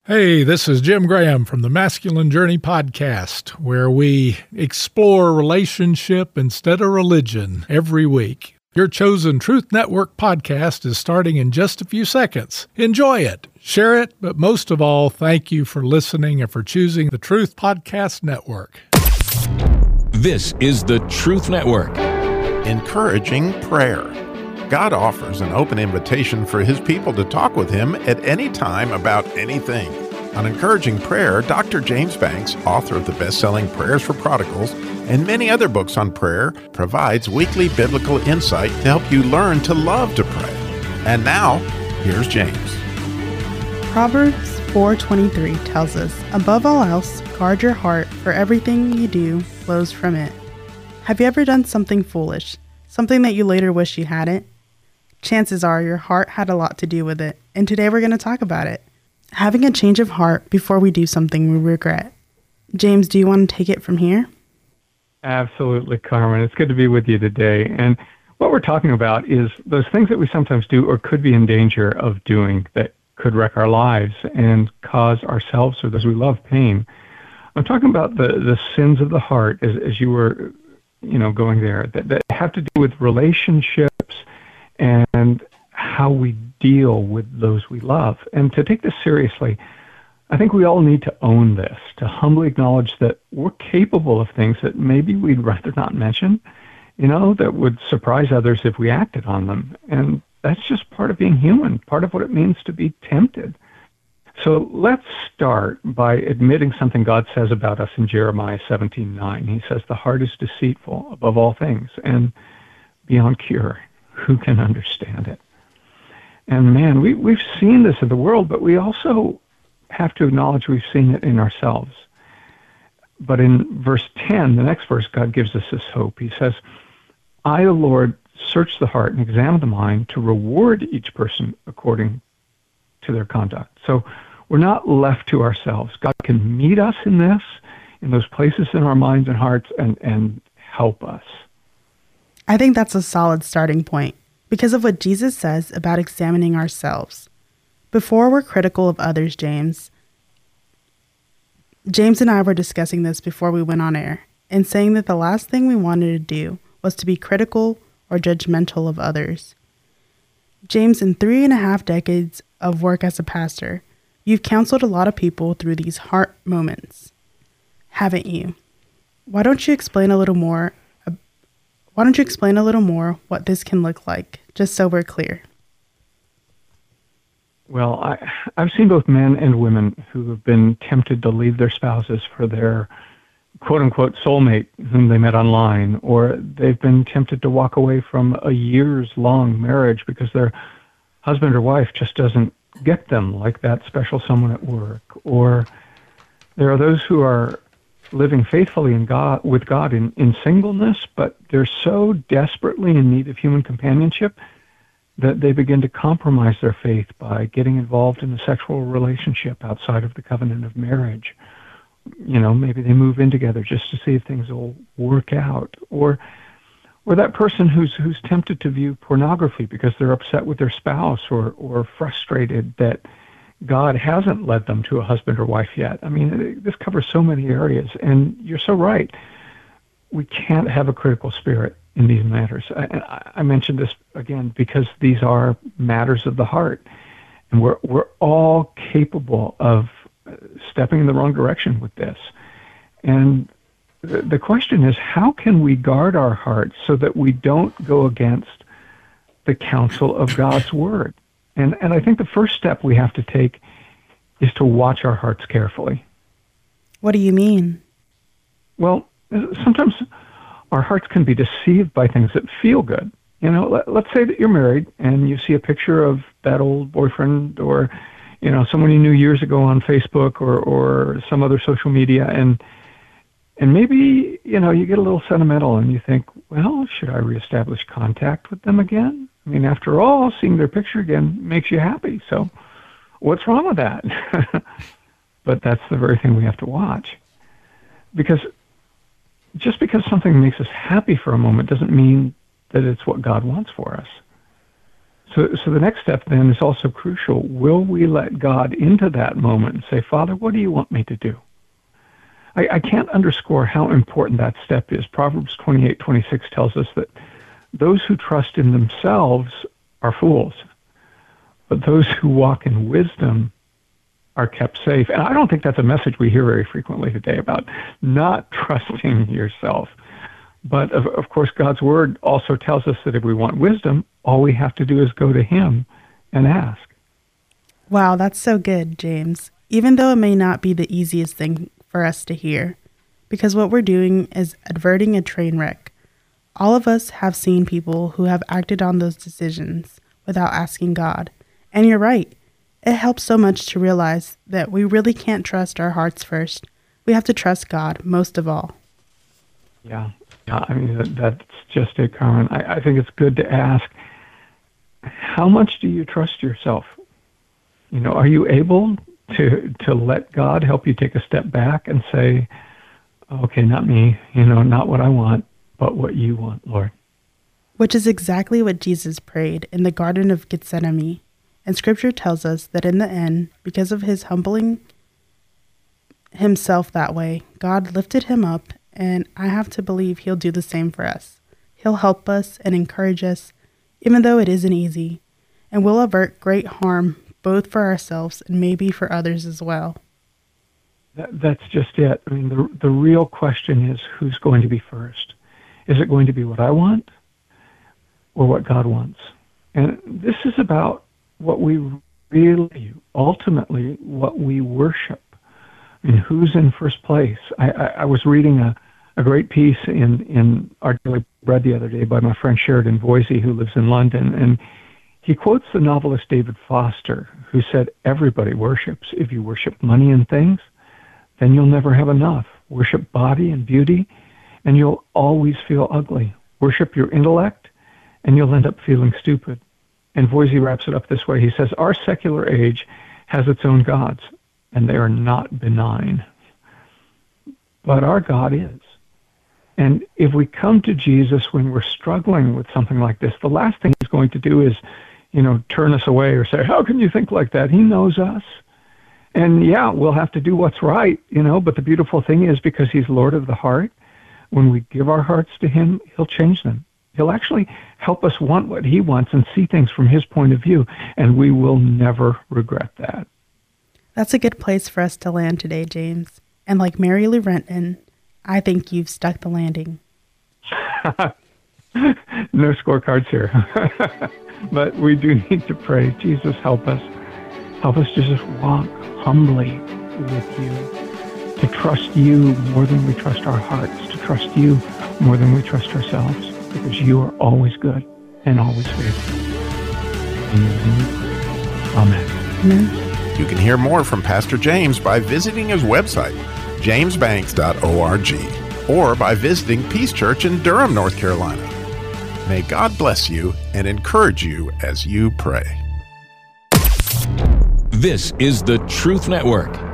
Hey, this is Jim Graham from the Masculine Journey podcast, where we explore relationship instead of religion every week. Your chosen Truth Network podcast is starting in just a few seconds. Enjoy it, share it, but most of all, thank you for listening and for choosing the Truth Podcast Network. This is the Truth Network. Encouraging prayer. God offers an open invitation for His people to talk with Him at any time about anything. On Encouraging Prayer, Dr. James Banks, author of the best-selling Prayers for Prodigals and many other books on prayer, provides weekly biblical insight to help you learn to love to pray. And now, here's James. Proverbs 4:23 tells us, "Above all else, guard your heart, for everything you do flows from it." Have you ever done something foolish, something that you later wish you hadn't? Chances are your heart had a lot to do with it, and today we're going to talk about it. Having a change of heart before we do something we regret. James, do you want to take it from here? Absolutely, Carmen. It's good to be with you today. And what we're talking about is those things that we sometimes do or could be in danger of doing that could wreck our lives and cause ourselves or those we love pain. I'm talking about the sins of the heart as you were going there, that have to do with relationships and how we deal with those we love. And to take this seriously, I think we all need to own this, to humbly acknowledge that we're capable of things that maybe we'd rather not mention, that would surprise others if we acted on them. And that's just part of being human, part of what it means to be tempted. So let's start by admitting something God says about us in Jeremiah 17:9. He says, "The heart is deceitful above all things and beyond cure. Who can understand it?" And man, we've seen this in the world, but we also have to acknowledge we've seen it in ourselves. But in verse 10, the next verse, God gives us this hope. He says, "I, the Lord, search the heart and examine the mind to reward each person according to their conduct." So we're not left to ourselves. God can meet us in this, in those places in our minds and hearts, and help us. I think that's a solid starting point because of what Jesus says about examining ourselves. Before we're critical of others, James and I were discussing this before we went on air and saying that the last thing we wanted to do was to be critical or judgmental of others. James, in 3.5 decades of work as a pastor, you've counseled a lot of people through these heart moments, haven't you? Why don't you explain a little more what this can look like, just so we're clear? Well, I've seen both men and women who have been tempted to leave their spouses for their quote-unquote soulmate whom they met online, or they've been tempted to walk away from a years-long marriage because their husband or wife just doesn't get them like that special someone at work. Or there are those who are living faithfully with God in singleness, but they're so desperately in need of human companionship that they begin to compromise their faith by getting involved in a sexual relationship outside of the covenant of marriage. Maybe they move in together just to see if things will work out. Or that person who's tempted to view pornography because they're upset with their spouse or frustrated that God hasn't led them to a husband or wife yet. I mean, this covers so many areas, and you're so right. We can't have a critical spirit in these matters. I mentioned this again because these are matters of the heart, and we're all capable of stepping in the wrong direction with this. And the question is, how can we guard our hearts so that we don't go against the counsel of God's word? And I think the first step we have to take is to watch our hearts carefully. What do you mean? Well, sometimes our hearts can be deceived by things that feel good. Let's say that you're married and you see a picture of that old boyfriend or, someone you knew years ago on Facebook or some other social media, and maybe, you get a little sentimental and you think, well, should I reestablish contact with them again? I mean, after all, seeing their picture again makes you happy. So what's wrong with that? But that's the very thing we have to watch. Because just because something makes us happy for a moment doesn't mean that it's what God wants for us. So the next step then is also crucial. Will we let God into that moment and say, Father, what do you want me to do? I can't underscore how important that step is. Proverbs 28:26 tells us that those who trust in themselves are fools, but those who walk in wisdom are kept safe. And I don't think that's a message we hear very frequently today about not trusting yourself. But of course, God's word also tells us that if we want wisdom, all we have to do is go to him and ask. Wow, that's so good, James. Even though it may not be the easiest thing for us to hear, because what we're doing is averting a train wreck. All of us have seen people who have acted on those decisions without asking God. And you're right. It helps so much to realize that we really can't trust our hearts first. We have to trust God most of all. Yeah, I mean, that's just it, Carmen. I think it's good to ask, how much do you trust yourself? You know, are you able to let God help you take a step back and say, okay, not me, not what I want, but what you want, Lord. Which is exactly what Jesus prayed in the Garden of Gethsemane. And Scripture tells us that in the end, because of his humbling himself that way, God lifted him up, and I have to believe he'll do the same for us. He'll help us and encourage us, even though it isn't easy, and will avert great harm both for ourselves and maybe for others as well. That's just it. I mean, the real question is, who's going to be first? Is it going to be what I want or what God wants? And this is about what we really, ultimately, what we worship. I mean, who's in first place? I was reading a great piece in Our Daily Bread the other day by my friend Sheridan Voisey, who lives in London, and he quotes the novelist David Foster, who said, everybody worships. If you worship money and things, then you'll never have enough. Worship body and beauty, and you'll always feel ugly. Worship your intellect, and you'll end up feeling stupid. And Voisey wraps it up this way. He says, our secular age has its own gods, and they are not benign. But our God is. And if we come to Jesus when we're struggling with something like this, the last thing he's going to do is, turn us away or say, how can you think like that? He knows us. And yeah, we'll have to do what's right, but the beautiful thing is, because he's Lord of the heart, when we give our hearts to him, he'll change them. He'll actually help us want what he wants and see things from his point of view, and we will never regret that. That's a good place for us to land today, James. And like Mary Lou Renton, I think you've stuck the landing. No scorecards here. But we do need to pray. Jesus, help us. Help us to just walk humbly with you, to trust you more than we trust our hearts, to trust you more than we trust ourselves, because you are always good and always faithful. Amen. Amen. You can hear more from Pastor James by visiting his website, jamesbanks.org, or by visiting Peace Church in Durham, North Carolina. May God bless you and encourage you as you pray. This is the Truth Network.